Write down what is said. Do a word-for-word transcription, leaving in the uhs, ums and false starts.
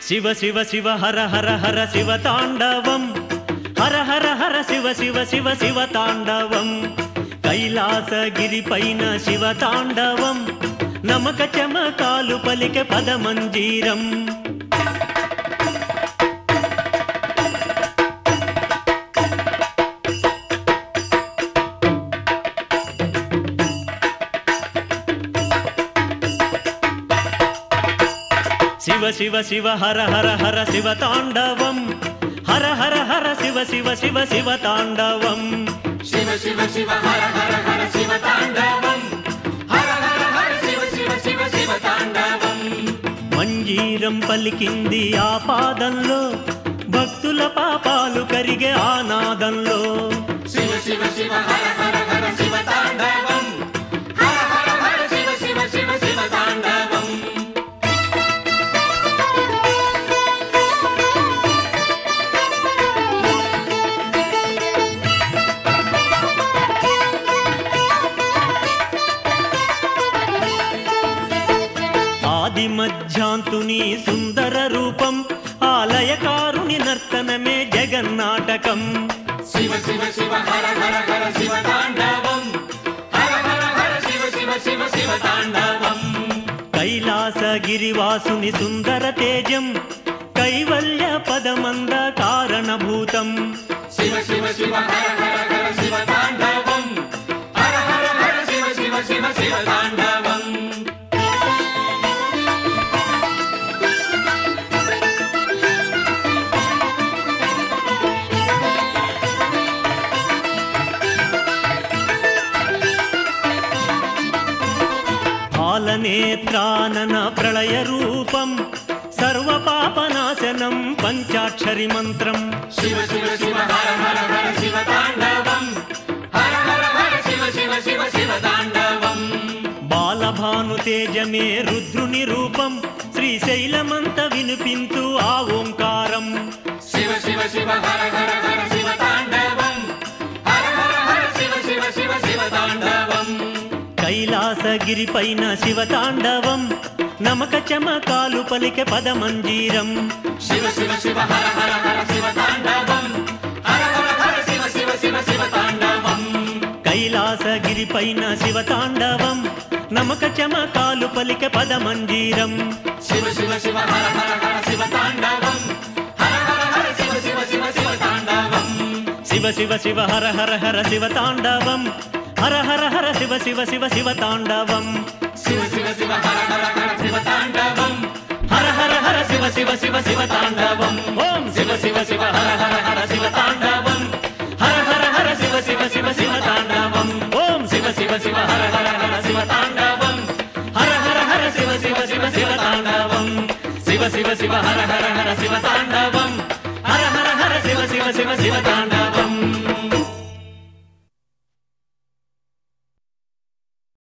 శివ శివ శివ హర హర హర శివ తాండవం హర హర హర శివ శివ శివ శివ తాండవం కైలాసగిరిపైన శివ తాండవం నమక చమకాలు పలికె పదమంజీరం శివ శివ శివ హర హర హర శివ తాండవం హర హర హర శివ శివ శివ శివ తాండవం శివ శివ శివ హర హర హర శివ తాండవం హర హర హర శివ శివ శివ శివ తాండవం మంజీరం పలికింది ఆ పాదంలో భక్తుల పాపాలు కరిగే ఆనాదంలో శివ శివ శివ హర హర హర శివ తాండవం హర హర హర శివ శివ శివ శివ తాండవం ఆది మధ్యాంతుని సుందర రూపం ఆలయకారుని నర్తనమే జగన్నాటకం శివ శివ శివ హర హర హర శివ తాండవం హర హర హర శివ శివ శివ శివ తాండవం కైలాసగిరివాసుని సుందర తేజం కైవల్య పదమంద కారణభూతం శివ శివ శివ హర హర హర శివ తాండవం హర హర హర శివ శివ శివ శివ తాండవం పాలనేత్రానన ప్రళయ రూపం సర్వ పాపనాశనం పంచాక్షరి మంత్రం శివ శివ శివ హర హర హర శివ తాండవం హర హర హర శివ శివ శివ శివ తాండవం బాలభాను తేజమే రుద్రుని రూపం శ్రీశైలమంత వినిపించు ఆ ఓంకారం శివ శివ శివ హర హర హర శివ తాండవం హర హర హర శివ శివ శివ శివ తాండవం కైలాసగిరిపైన శివ తాండవం నమక చమకాలు పలికె పదమంజీరం శివ శివ శివ హర హర హర శివ తాండవం హర హర హర శివ శివ శివ శివ తాండవం కైలాసగిరిపైన శివ తాండవం నమక చమకాలు పలికె పదమంజీరం శివ శివ శివ హర హర హర శివ తాండవం హర హర హర శివ శివ శివ శివ తాండవం శివ శివ శివ హర హర హర శివ తాండవం హర హర హర శివ శివ శివ శివ తాండవం శివ శివ శివ హర హర హర శివ తాండవం హర హర హర శివ శివ శివ శివ తాండవం ఓం శివ శివ శివ హర హర హర శివ తాండవం హర హర హర శివ శివ శివ శివ తాండవం ఓం శివ శివ శివ హర హర హర శివ తాండవం హర హర హర శివ శివ శివ శివ తాండవం శివ శివ శివ హర హర హర శివ తాండవం హర హర హర శివ శివ శివ శివ తాండవం